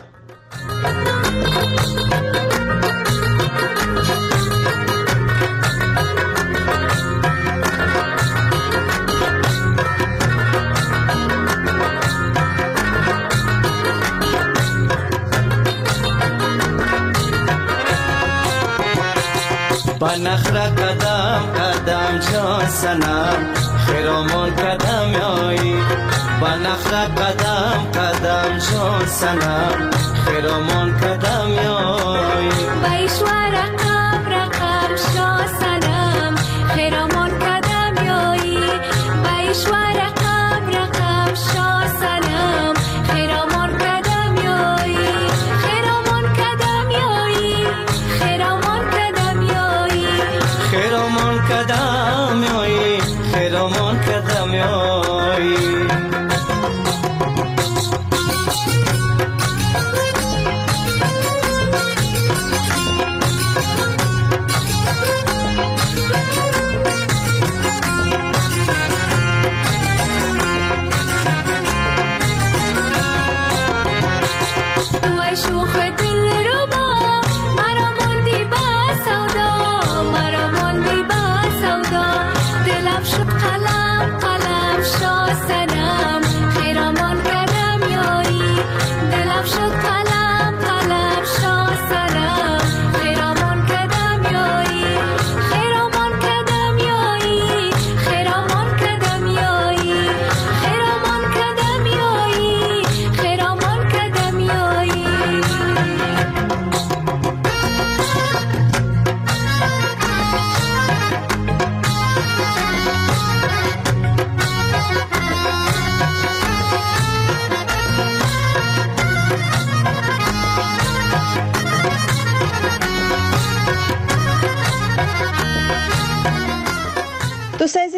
با نخره قدم قدم جان سنم خیرامون قدم یایی، با نخره قدم قدم جان سنم خیرامون قدم یایی، بایشوار رقم رقم شا سنم خیرامون قدم یایی، بایشوار رقم رقم شا سنم خیرامون قدم یایی، خیرامون قدم یایی، خیرامون قدم یایی، خیرامون قدم یایی، خیرامون قدم یایی.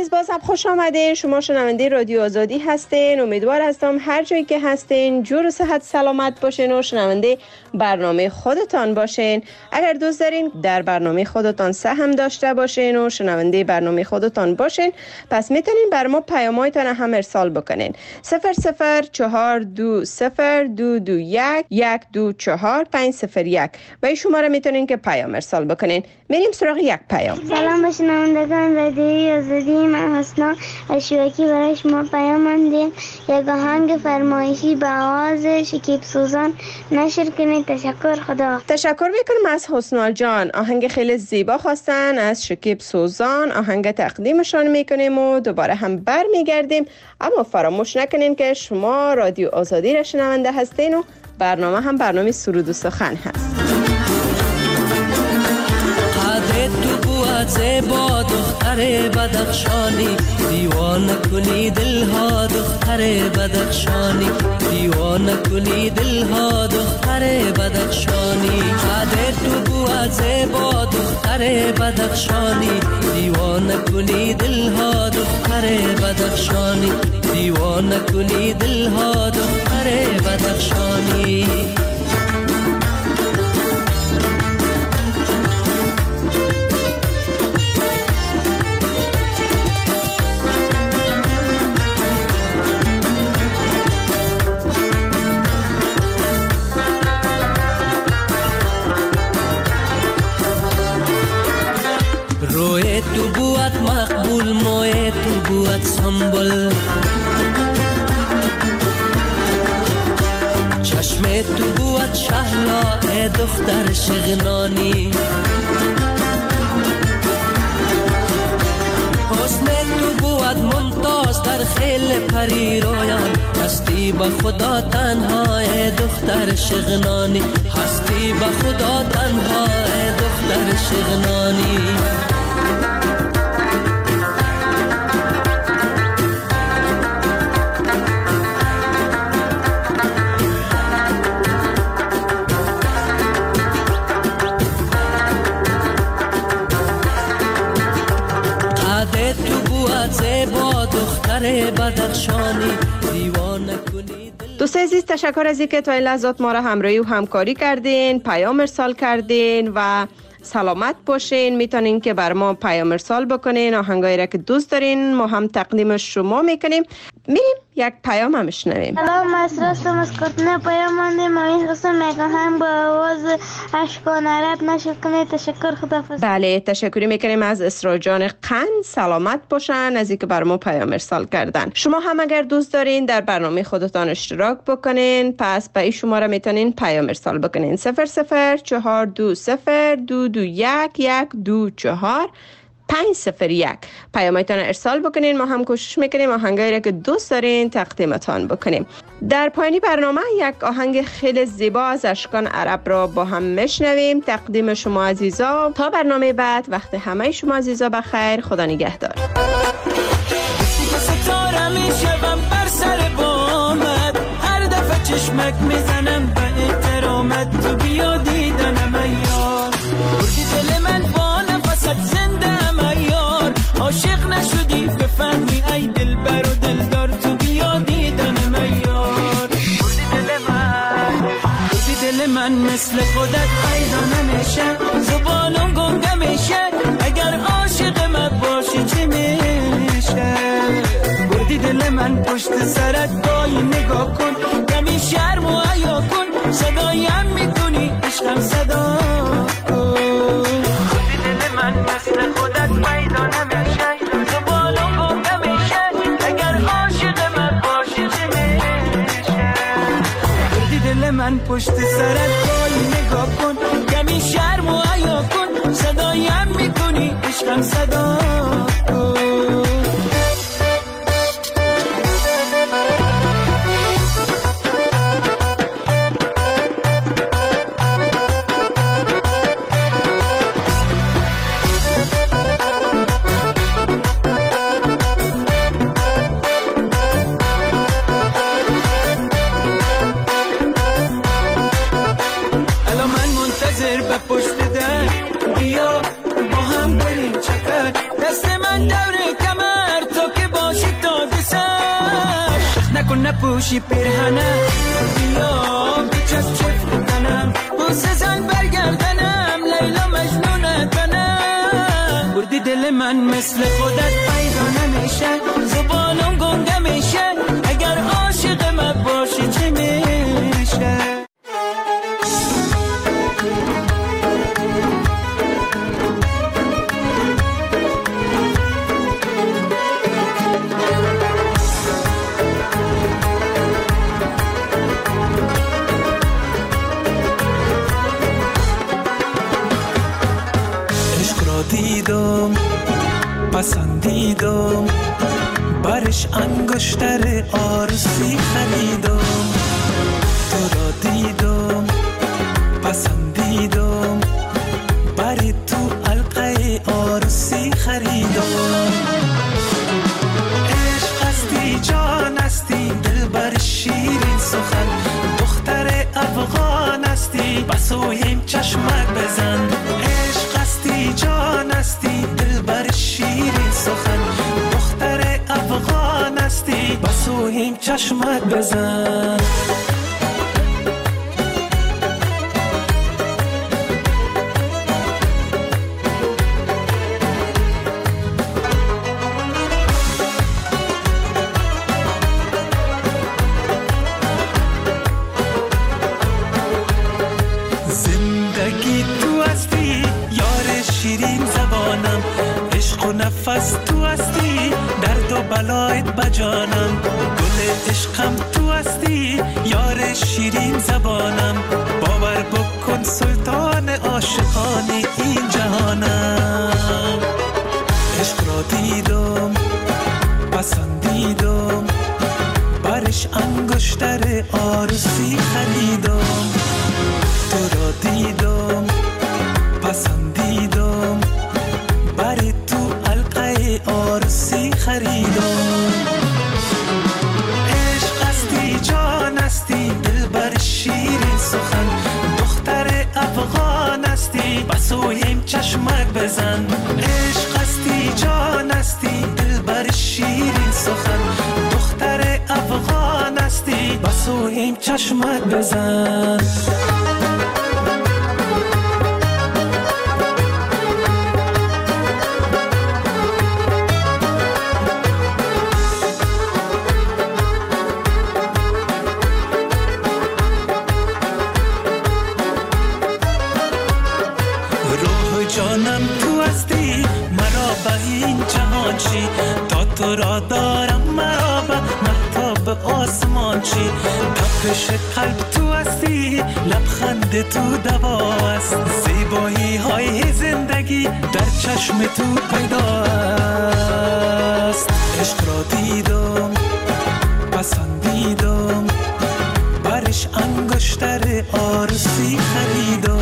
عزیز باز هم خوش آمدین. شما شنونده رادیو آزادی هستین. امیدوار هستم هر جایی که هستین جور و صحت سلامت باشین و شنونده برنامه خودتان باشین. اگر دوست دارین در برنامه خودتان سهم داشته باشین و شنونده برنامه خودتان باشین، پس میتونین بر ما پیام‌هایتان هم ارسال بکنین. صفر صفر چهار دو صفر دو دو یک یک دو چهار پنج صفر یک و این شماره میتونین که پیام ارسال بکنین. میریم سراغ یک پیام. سلام به شنوندگان رادیوی آزادی، من حسنا اشواکی برای شما پیام ماندیم. یک آهنگ فرمایشی به آواز شکیب سوزان نشر کنید. تشکر. خدا. تشکر میکنم از حسنا جان. آهنگ خیلی زیبا خواستن از شکیب سوزان. آهنگ تقدیمشان میکنیم و دوباره هم بر میگردیم. اما فراموش نکنین که شما رادیو آزادی را شنونده هستین و برنامه هم برنامه سرود و سخن هست. تو بود زیبا دختر بدخشانی، دیوانه کنی دلها دختر بدخشانی، دیوانه کنی دلها دختر بدخشانی. تو بود زیبا دختر بدخشانی، دیوانه کنی دلها دختر بدخشانی، دیوانه کنی دلها دختر بدخشانی. روی تو بود مقبول، موی تو بود سنبل، چشم تو بود شهلا ای دختر شغنانی. حسن تو بود ممتاز در خیل پری رویان، هستی با خدا تنها ای دختر شغنانی، هستی با خدا تنها ای دختر شغنانی. دوست عزیز تشکر از اینکه تا این لحظات ما را همراهی و همکاری کردین، پیام ارسال کردین و سلامت باشین. میتونین که بر ما پیام ارسال بکنین، آهنگایی را که دوست دارین ما هم تقدیم شما میکنیم. میریم یک پیام هم شنویم. سلام، از راستم از کتنه پیام ماندیم. امید خواستم یک آهنگ با آواز اشکان عرب نشر کنید. تشکر. خداحافظ. بله تشکری میکنیم از اسرا جان قند. سلامت باشن از اینکه بر ما پیام ارسال کردن. شما هم اگر دوست دارین در برنامه خودتان اشتراک بکنین، پس به این شماره میتونین پیام ارسال بکنین. صفر صفر چهار دو صفر دو دو یک یک دو چهار پنج صفر یک پیامتان ارسال بکنین. ما هم کوشش میکنیم آهنگایی را که دوست دارین تقدیمتان بکنیم. در پایانی برنامه یک آهنگ خیلی زیبا از اشکان عرب را با هم میشنویم. تقدیم شما عزیزا. تا برنامه بعد وقت همه شما عزیزا بخیر. خدا نگهدار. ستاره میشم بر سر بامت، هر دفعه چشمک میزنم به احترامت. تو بیا دیدنم ایار، بردی دل من با نفست زنده ام ایار. عاشق نشدی بفهمی ای دل بر و دلدار. تو بیا دیدنم ایار، بردی دل من، بردی دل من مثل خودت پیدا نمیشه. زبانم گنگه میشه اگر عاشق من باشی چی میشه. بردی دل من پشت سرت دایی نگاه کن، کمی شرم و حیا کن. صدایم میکنی عشقم صدا کن. بردی دل من مثل خودت پیدا نمیشه. زبانم گنگه میشه اگر عاشق من باشی چی میشه. بردی دل من پشت سرت دایی نگاه کن، کمی شرم و حیا کن. صدایم میکنی عشقم صدا کن. نپوشی پیرهنه بیا بچست چفت کنم بوسه زن برگردنم لیلا مجنونه کنم بردی دل من مثل خودت پیدا نمیشه زبانم گنگه میشه اگر عاشق من باشی چی میشه دیدم پسندیدم برش انگشتر آرسی خریدم تو را دیدم پسندیدم بری تو علقه آرسی خریدم عشق هستی جان هستی دل بر شیرین سخن دختر افغان هستی بسویم چشمک بزن عشق هستی جان هستی دل بر شیرین سخن دختر افغان هستی بسویم چشمک بزن نفس تو هستی درد و بلایت بجانم گل عشقم تو هستی یار شیرین زبانم باور بکن سلطان عاشقان این جهانم عشق را دیدم پسندیدم برش انگشتر آرسی خریدم تو را دیدم پسندیدم بری تو علقه آرسی خریدم عشق هستی جان هستی دل بر شیرین سخن دختر افغان هستی بسویم چشمک بزن عشق هستی جان هستی دل بر شیرین سخن دختر افغان هستی بسویم چشمک بزن جانم تو هستی مرا به این جهان چی تا تو را دارم مرا به مهتاب آسمان چی تپش قلب تو هستی لبخند تو دوا است زیبایی های زندگی در چشم تو پیدا است عشق را دیدم پسندیدم برش انگشتر آرسی خریدم